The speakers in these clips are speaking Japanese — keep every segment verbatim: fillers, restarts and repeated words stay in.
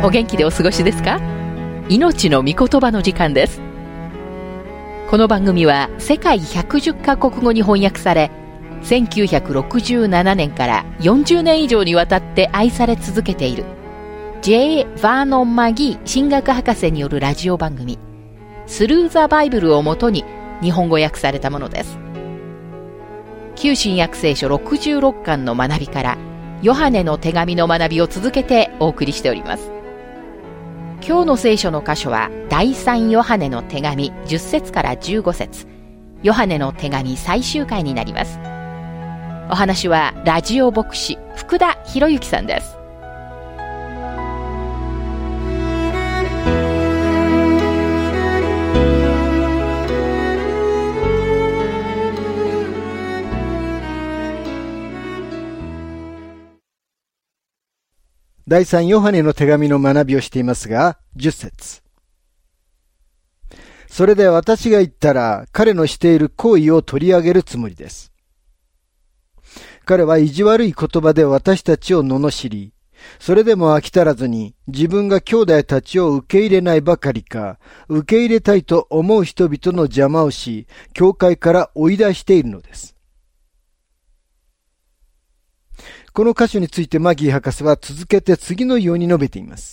お元気でお過ごしですか？命の御言葉の時間です。この番組は世界ひゃくじゅっカ国語に翻訳され、せんきゅうひゃくろくじゅうななねんからよんじゅうねん以上にわたって愛され続けている ジェイ ヴァーノン・マギー神学博士によるラジオ番組スルー・ザ・バイブルをもとに日本語訳されたものです。旧新約聖書ろくじゅうろっかんの学びからヨハネの手紙の学びを続けてお送りしております。今日の聖書の箇所は第三ヨハネの手紙じゅっせつからじゅうごせつ、ヨハネの手紙最終回になります。お話はラジオ牧師福田博之さんです。 第三ヨハネの手紙の学びをしていますが、じゅっせつ。それで私が言ったら、彼のしている行為を取り上げるつもりです。彼は意地悪い言葉で私たちを罵り、それでも飽き足らずに自分が兄弟たちを受け入れないばかりか、受け入れたいと思う人々の邪魔をし、教会から追い出しているのです。この箇所についてマギー博士は続けて次のように述べています。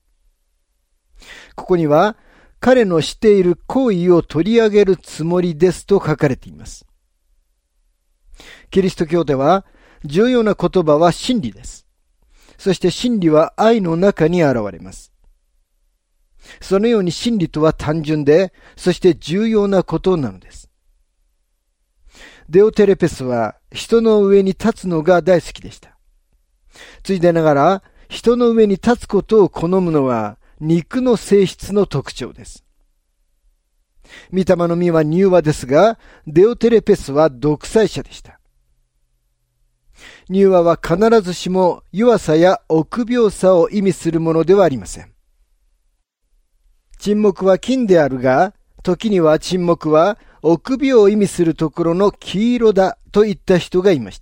ここには、彼のしている行為を取り上げるつもりですと書かれています。キリスト教では、重要な言葉は真理です。そして真理は愛の中に現れます。そのように真理とは単純で、そして重要なことなのです。デオテレペスは人の上に立つのが大好きでした。ついでながら、人の上に立つことを好むのは肉の性質の特徴です。御霊の実は柔和ですが、デオテレペスは独裁者でした。柔和は必ずしも弱さや臆病さを意味するものではありません。沈黙は金であるが、時には沈黙は臆病を意味するところの黄色だと言った人がいました。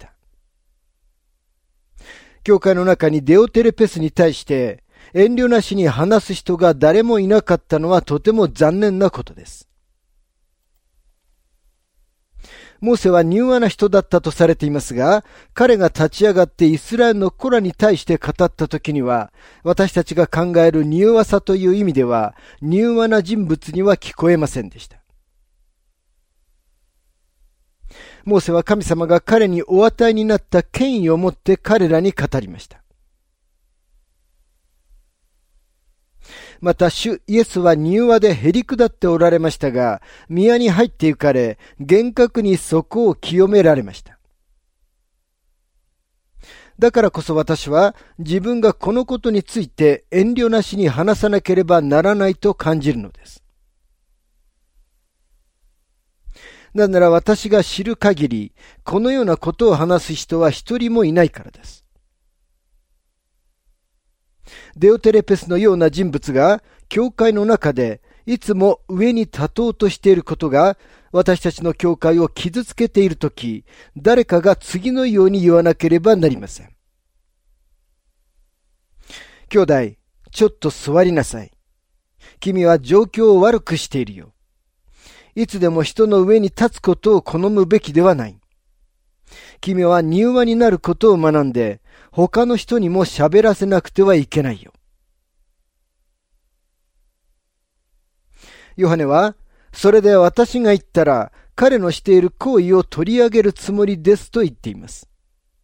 教会の中にデオテレペスに対して遠慮なしに話す人が誰もいなかったのはとても残念なことです。モーセは柔和な人だったとされていますが、彼が立ち上がってイスラエルの子らに対して語った時には、私たちが考える柔和さという意味では、柔和な人物には聞こえませんでした。モーセは神様が彼にお与えになった権威をもって彼らに語りました。また主イエスは柔和でへりくだっておられましたが、宮に入って行かれ、厳格にそこを清められました。だからこそ私は自分がこのことについて遠慮なしに話さなければならないと感じるのです。なぜなら私が知る限り、このようなことを話す人は一人もいないからです。デオテレペスのような人物が、教会の中でいつも上に立とうとしていることが、私たちの教会を傷つけているとき、誰かが次のように言わなければなりません。兄弟、ちょっと座りなさい。君は状況を悪くしているよ。いつでも人の上に立つことを好むべきではない。君は柔和になることを学んで、他の人にも喋らせなくてはいけないよ。ヨハネは、それで私が言ったら、彼のしている行為を取り上げるつもりですと言っています。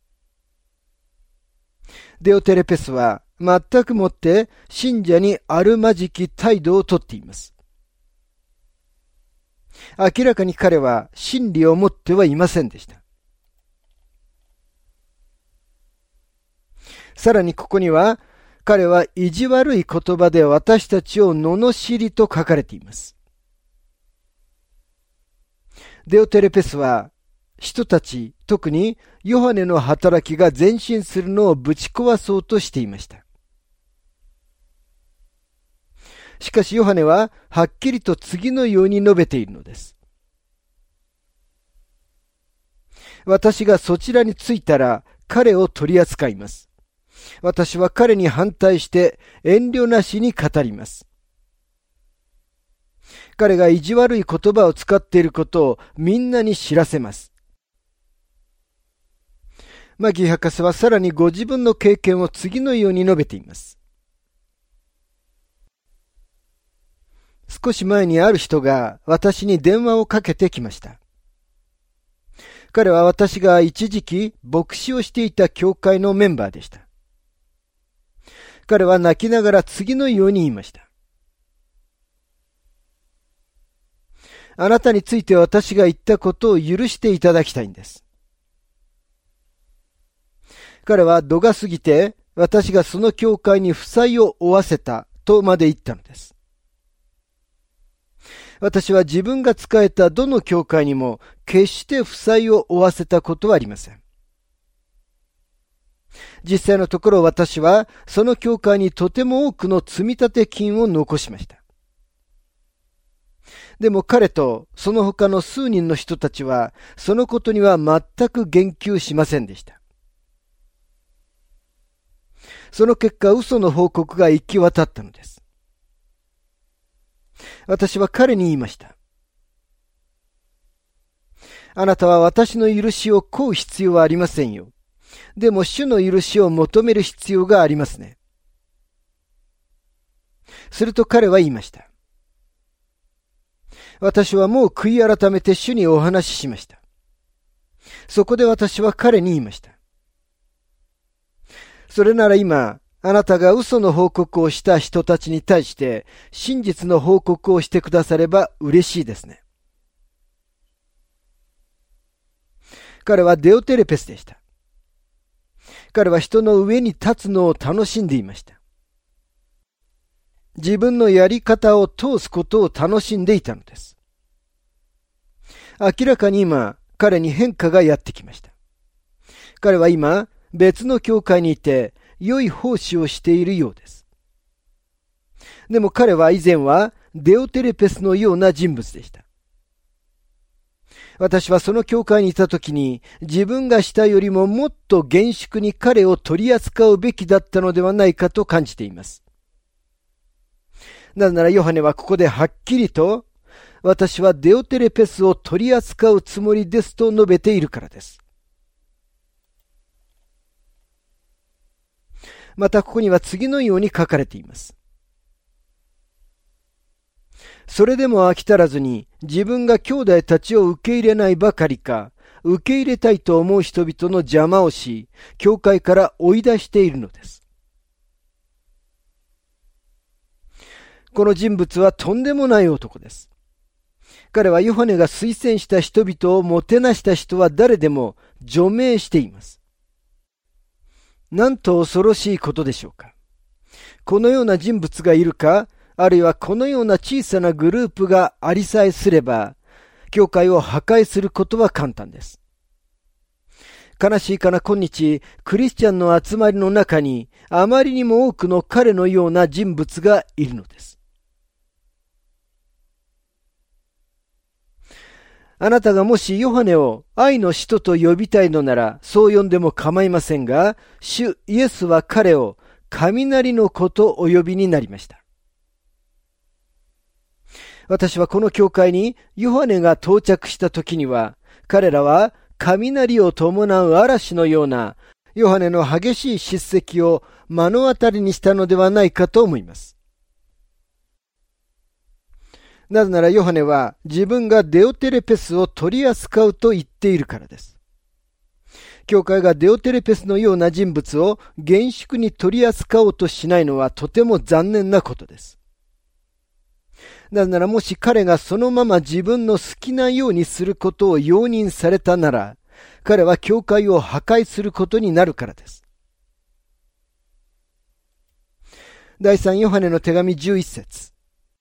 デオテレペスは、全くもって信者にあるまじき態度をとっています。明らかに彼は真理を持ってはいませんでした。さらにここには、彼は意地悪い言葉で私たちを罵りと書かれています。デオテレペスは、人たち、特にヨハネの働きが前進するのをぶち壊そうとしていました。しかしヨハネははっきりと次のように述べているのです。私がそちらに着いたら彼を取り扱います。 私は彼に反対して遠慮なしに語ります。彼が意地悪い言葉を使っていることをみんなに知らせます。マギー博士はさらにご自分の経験を次のように述べています。少し前にある人が私に電話をかけてきました。彼は私が一時期牧師をしていた教会のメンバーでした。彼は泣きながら次のように言いました。あなたについて私が言ったことを許していただきたいんです。彼は度が過ぎて私がその教会に負債を負わせたとまで言ったのです。私は自分が仕えたどの教会にも決して負債を負わせたことはありません。実際のところ私はその教会にとても多くの積立金を残しました。でも彼とその他の数人の人たちはそのことには全く言及しませんでした。その結果嘘の報告が行き渡ったのです。私は彼に言いました。あなたは私の許しを請う必要はありませんよ。でも主の許しを求める必要がありますね。すると彼は言いました。私はもう悔い改めて主にお話ししました。そこで私は彼に言いました。それなら今、あなたが嘘の報告をした人たちに対して真実の報告をしてくだされば嬉しいですね。彼はデオテレペスでした。彼は人の上に立つのを楽しんでいました。自分のやり方を通すことを楽しんでいたのです。明らかに今、彼に変化がやってきました。彼は今、別の教会にいて、良い奉仕をしているようです。でも彼は以前はデオテレペスのような人物でした。私はその教会にいたときに自分がしたよりももっと厳粛に彼を取り扱うべきだったのではないかと感じています。なぜならヨハネはここではっきりと私はデオテレペスを取り扱うつもりですと述べているからです。またここには次のように書かれています。それでも飽き足らずに自分が兄弟たちを受け入れないばかりか、受け入れたいと思う人々の邪魔をし、教会から追い出しているのです。この人物はとんでもない男です。彼はヨハネが推薦した人々をもてなした人は誰でも除名しています。なんと恐ろしいことでしょうか。このような人物がいるか、あるいはこのような小さなグループがありさえすれば、教会を破壊することは簡単です。悲しいかな今日、クリスチャンの集まりの中に、あまりにも多くの彼のような人物がいるのです。あなたがもしヨハネを愛の使徒と呼びたいのなら、そう呼んでも構いませんが、主イエスは彼を雷の子とお呼びになりました。私はこの教会にヨハネが到着した時には、彼らは雷を伴う嵐のようなヨハネの激しい叱責を目の当たりにしたのではないかと思います。なぜならヨハネは自分がデオテレペスを取り扱うと言っているからです。教会がデオテレペスのような人物を厳粛に取り扱おうとしないのはとても残念なことです。なぜならもし彼がそのまま自分の好きなようにすることを容認されたなら、彼は教会を破壊することになるからです。第三ヨハネの手紙じゅういっ節。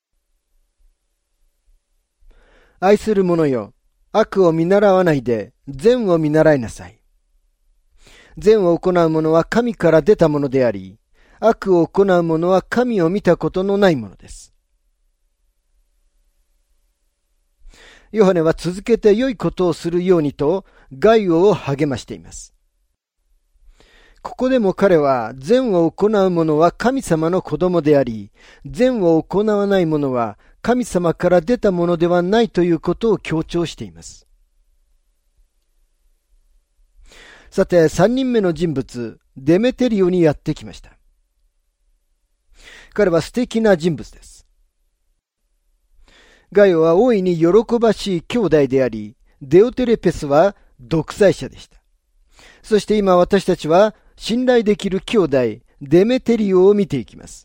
愛する者よ、悪を見習わないで善を見習いなさい。善を行う者は神から出たものであり、悪を行う者は神を見たことのないものです。ヨハネは続けて良いことをするようにとガイオを励ましています。 ここでも彼は善を行う者は神様の子供であり、善を行わない者は神様から出たものではないということを強調しています。さて、三人目の人物、デメテリオにやってきました。彼は素敵な人物です。ガイオは大いに喜ばしい兄弟であり、デオテレペスは独裁者でした。そして今私たちは信頼できる兄弟、デメテリオを見ていきます。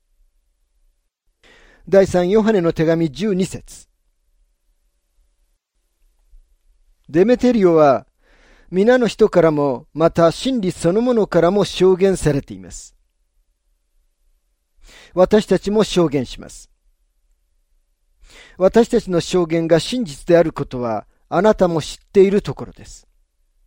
第三ヨハネの手紙じゅうに節。デメテリオは皆の人からも、また真理そのものからも証言されています。私たちも証言します。私たちの証言が真実であることは、あなたも知っているところです。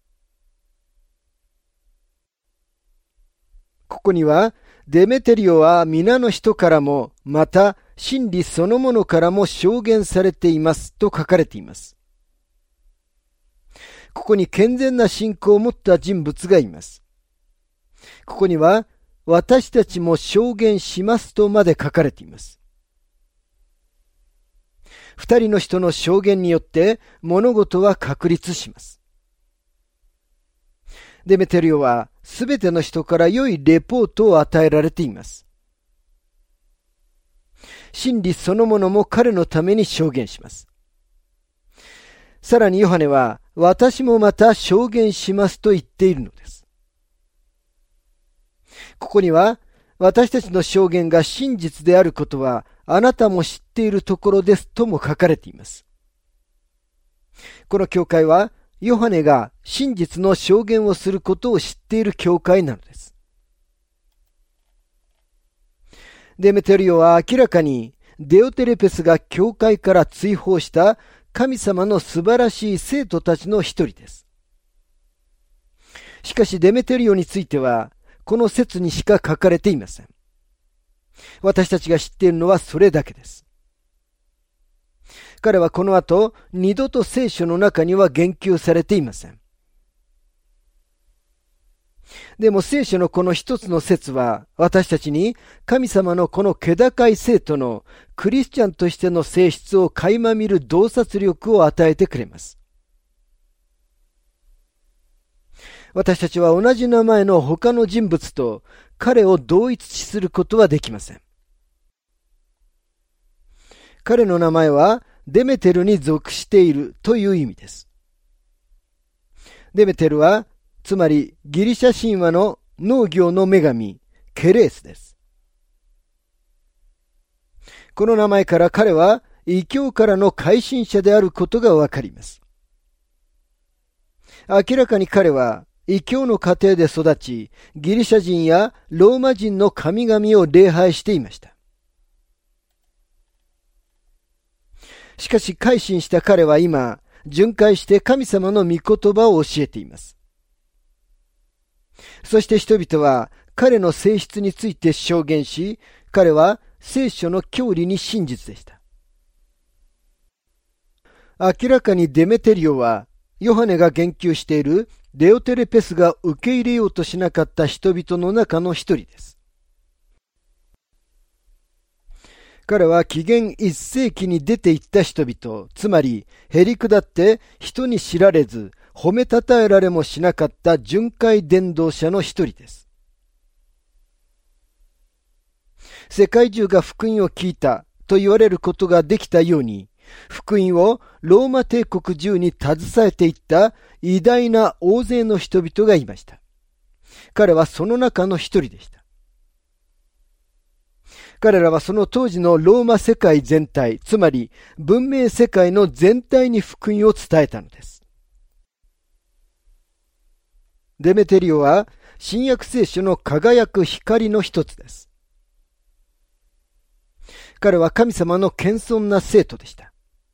ここには、デメテリオは皆の人からも、また真理そのものからも証言されていますと書かれています。ここに健全な信仰を持った人物がいます。ここには、私たちも証言しますとまで書かれています。二人の人の証言によって物事は確立します。デメテリオはすべての人から良いレポートを与えられています。真理そのものも彼のために証言します。さらにヨハネは、私もまた証言しますと言っているのです。ここには、私たちの証言が真実であることは、あなたも知っているところですとも書かれています。この教会は、ヨハネが真実の証言をすることを知っている教会なのです。デメテリオは明らかに、デオテレペスが教会から追放した神様の素晴らしい生徒たちの一人です。しかしデメテリオについては、この説にしか書かれていません。私たちが知っているのはそれだけです。彼はこの後、二度と聖書の中には言及されていません。でも聖書のこの一つの説は、私たちに神様のこの気高い生徒のクリスチャンとしての性質を垣間見る洞察力を与えてくれます。私たちは同じ名前の他の人物と彼を同一視することはできません。彼の名前はデメテルに属しているという意味です。デメテルはつまりギリシャ神話の農業の女神ケレースです。この名前から彼は異教からの改心者であることがわかります。明らかに彼は異教の家庭で育ち、ギリシャ人やローマ人の神々を礼拝していました。しかし改心した彼は今、巡回して神様の御言葉を教えています。そして人々は彼の性質について証言し、彼は聖書の教理に真実でした。明らかにデメテリオは、ヨハネが言及しているデオテレペスが受け入れようとしなかった人々の中の一人です。彼は紀元一世紀に出て行った人々、つまりへりくだって人に知られず褒めたたえられもしなかった巡回伝道者の一人です。世界中が福音を聞いたと言われることができたように、福音をローマ帝国中に携えていった偉大な大勢の人々がいました。彼はその中の一人でした。彼らはその当時のローマ世界全体、つまり文明世界の全体に福音を伝えたのです。デメテリオは新約聖書の輝く光の一つです。彼は神様の謙遜な生徒でした。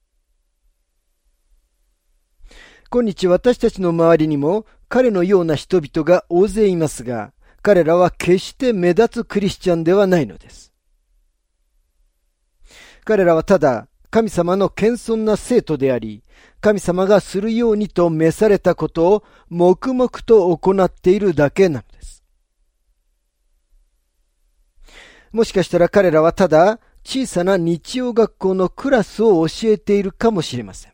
今日私たちの周りにも彼のような人々が大勢いますが、彼らは決して目立つクリスチャンではないのです。彼らはただ神様の謙遜な生徒であり、神様がするようにと召されたことを黙々と行っているだけなのです。 もしかしたら彼らはただ小さな日曜学校のクラスを教えているかもしれません。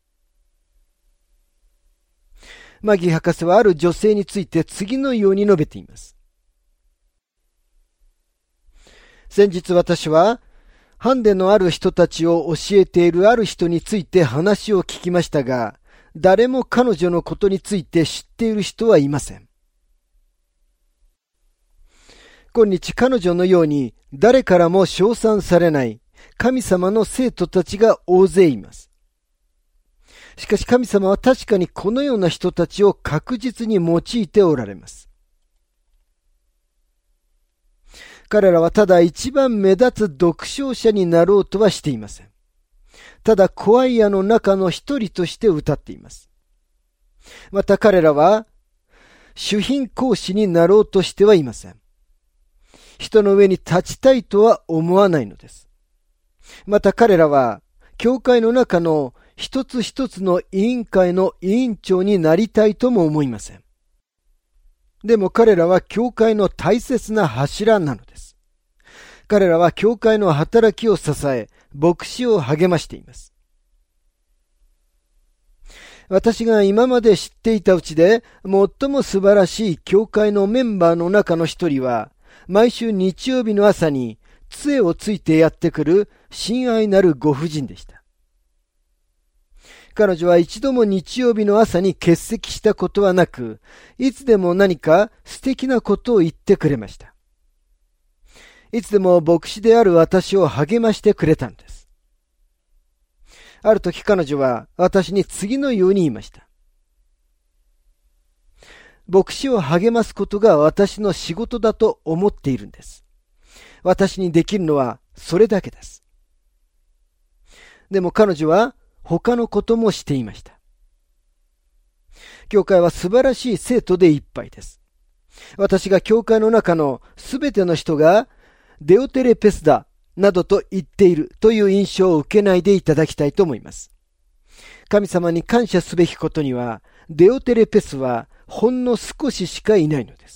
マギー博士はある女性について次のように述べています。先日私は、ハンデのある人たちを教えているある人について話を聞きましたが、誰も彼女のことについて知っている人はいません。今日彼女のように誰からも称賛されない神様の生徒たちが大勢います。しかし神様は確かにこのような人たちを確実に用いておられます。彼らはただ一番目立つ読書者になろうとはしていません。ただコワイアの中の一人として歌っています。また彼らは主賓講師になろうとしてはいません。人の上に立ちたいとは思わないのです。また彼らは教会の中の一つ一つの委員会の委員長になりたいとも思いません。でも彼らは教会の大切な柱なのです。彼らは教会の働きを支え、牧師を励ましています。私が今まで知っていたうちで最も素晴らしい教会のメンバーの中の一人は、毎週日曜日の朝に杖をついてやってくる親愛なるご婦人でした。彼女は一度も日曜日の朝に欠席したことはなく、いつでも何か素敵なことを言ってくれました。いつでも牧師である私を励ましてくれたのです。ある時彼女は私に次のように言いました。牧師を励ますことが私の仕事だと思っているんです。私にできるのはそれだけです。でも彼女は他のこともしていました。教会は素晴らしい生徒でいっぱいです。私が教会の中のすべての人がデオテレペスだなどと言っているという印象を受けないでいただきたいと思います。神様に感謝すべきことには、デオテレペスはほんの少ししかいないのです。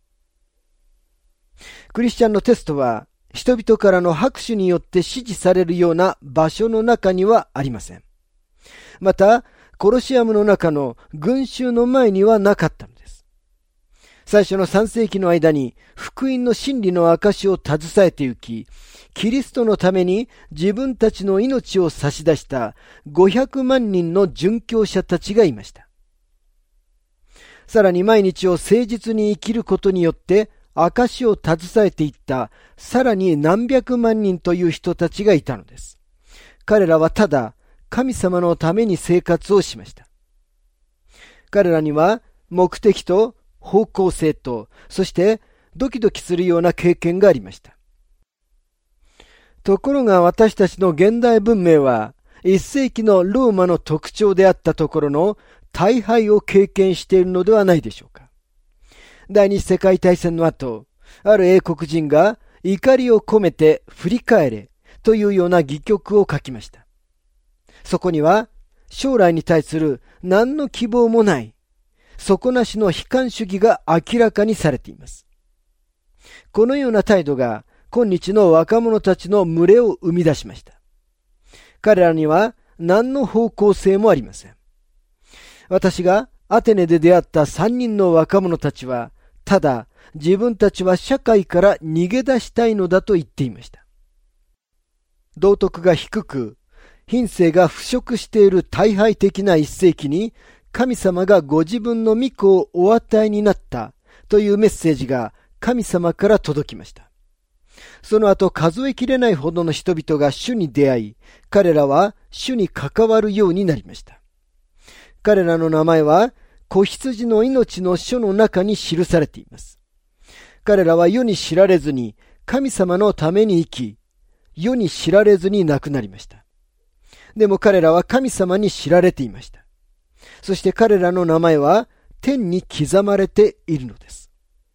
クリスチャンのテストは人々からの拍手によって支持されるような場所の中にはありません。また、コロシアムの中の群衆の前にはなかったのです。最初のさん世紀の間に福音の真理の証を携えて行き、キリストのために自分たちの命を差し出したごひゃくまん人の殉教者たちがいました。さらに毎日を誠実に生きることによって証を携えていったさらに何百万人という人たちがいたのです。彼らはただ神様のために生活をしました。彼らには目的と方向性と、そしてドキドキするような経験がありました。ところが私たちの現代文明はいっ世紀のローマの特徴であったところの大敗を経験しているのではないでしょうか。第二次世界大戦の後、ある英国人が怒りを込めて振り返れというような戯曲を書きました。そこには将来に対する何の希望もない底なしの悲観主義が明らかにされています。このような態度が今日の若者たちの群れを生み出しました。彼らには何の方向性もありません。私がアテネで出会った三人の若者たちは、ただ自分たちは社会から逃げ出したいのだと言っていました。道徳が低く、品性が腐食している大敗的な一世紀に、神様がご自分の御子をお与えになったというメッセージが神様から届きました。その後数えきれないほどの人々が主に出会い、彼らは主に関わるようになりました。彼らの名前は子羊の命の書の中に記されています。彼らは世に知られずに神様のために生き、世に知られずに亡くなりました。でも彼らは神様に知られていました。そして彼らの名前は天に刻まれているのです。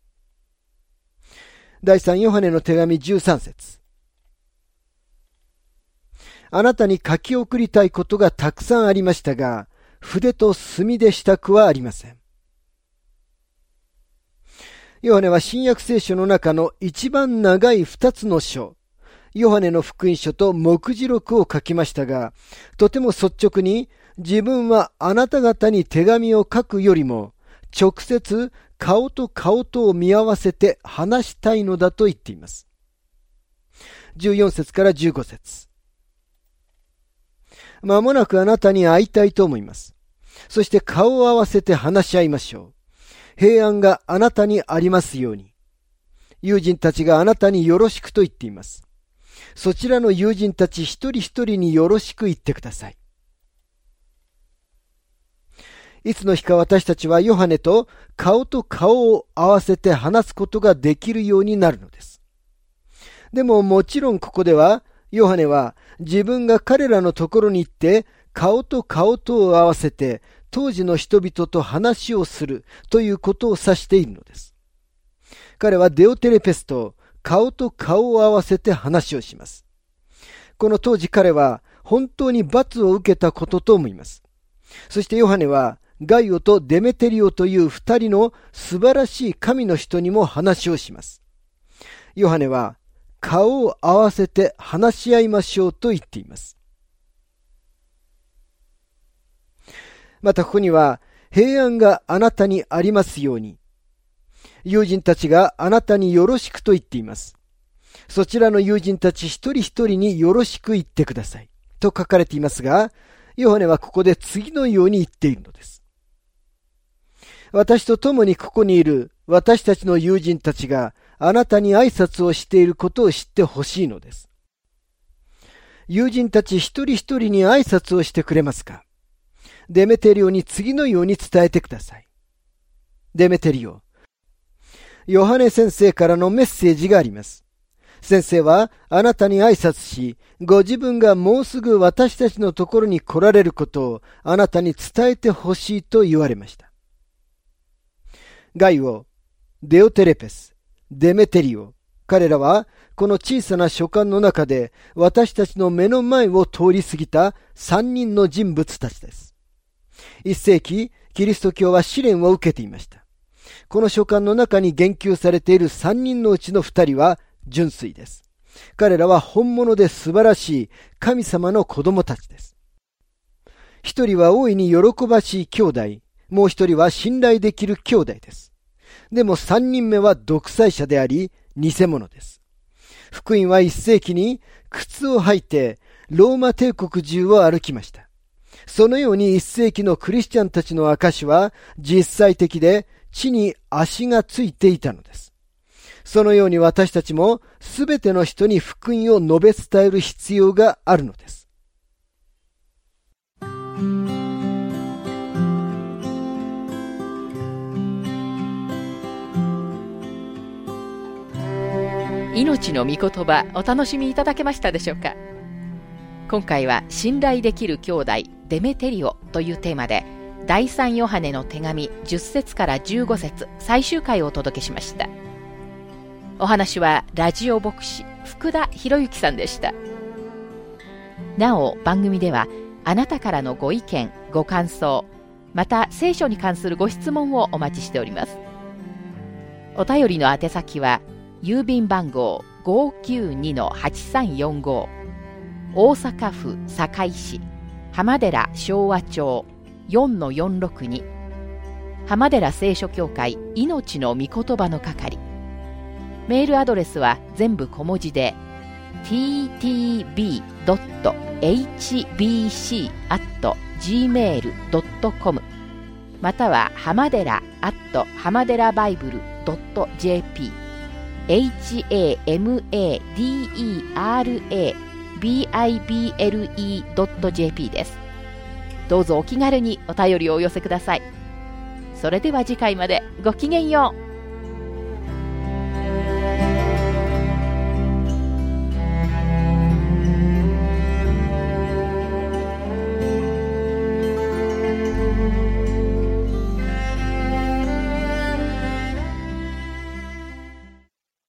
第三ヨハネの手紙じゅうさん節。あなたに書き送りたいことがたくさんありましたが、筆と墨でしたくはありません。 ヨハネは新約聖書の中の一番長い二つの書、ヨハネの福音書と目次録を書きましたが、とても率直に自分はあなた方に手紙を書くよりも、直接顔と顔とを見合わせて話したいのだと言っています。じゅうよん節からじゅうご節。まもなくあなたに会いたいと思います。そして顔を合わせて話し合いましょう。平安があなたにありますように。友人たちがあなたによろしくと言っています。そちらの友人たち一人一人によろしく言ってください。いつの日か私たちはヨハネと顔と顔を合わせて話すことができるようになるのです。でももちろんここではヨハネは自分が彼らのところに行って顔と顔とを合わせて当時の人々と話をするということを指しているのです。彼はデオテレペスと顔と顔を合わせて話をします。この当時彼は本当に罰を受けたことと思います。そしてヨハネはガイオとデメテリオという二人の素晴らしい神の人にも話をします。ヨハネは顔を合わせて話し合いましょうと言っています。またここには平安があなたにありますように。友人たちがあなたによろしくと言っています。そちらの友人たち一人一人によろしく言ってくださいと書かれていますが、ヨハネはここで次のように言っているのです。私と共にここにいる私たちの友人たちがあなたに挨拶をしていることを知ってほしいのです。友人たち一人一人に挨拶をしてくれますか？デメテリオに次のように伝えてください。デメテリオ、ヨハネ先生からのメッセージがあります。先生はあなたに挨拶し、ご自分がもうすぐ私たちのところに来られることをあなたに伝えてほしいと言われました。ガイオ、デオテレペス、デメテリオ、彼らはこの小さな書簡の中で私たちの目の前を通り過ぎた三人の人物たちです。一世紀、キリスト教は試練を受けていました。この書簡の中に言及されている三人のうちの二人は純粋です。彼らは本物で素晴らしい神様の子供たちです。一人は大いに喜ばしい兄弟、もう一人は信頼できる兄弟です。でも三人目は独裁者であり、偽物です。福音は一世紀に靴を履いてローマ帝国中を歩きました。そのように一世紀のクリスチャンたちの証は実際的で地に足がついていたのです。そのように私たちもすべての人に福音を述べ伝える必要があるのです。 命の御言葉、お楽しみいただけましたでしょうか。今回は信頼できる兄弟デメテリオというテーマで第三ヨハネの手紙じゅっ節からじゅうご節最終回をお届けしました。お話はラジオ牧師福田博之さんでした。なお番組ではあなたからのご意見ご感想また聖書に関するご質問をお待ちしております。お便りの宛先は郵便番号 ごーきゅうにのはちさんよんご 大阪府堺市浜寺昭和町 よんのよんろくに 浜寺聖書協会命の御言葉の係。メールアドレスは全部小文字で ティーティービードットエイチビーシーアットジーメールドットコム または浜寺アット浜寺バイブルドットジェーピー エイチエーエムエーディーイーアールエービーアイビーエルイードットジェーピー です。どうぞお気軽にお便りをお寄せください。それでは次回までごきげんよう。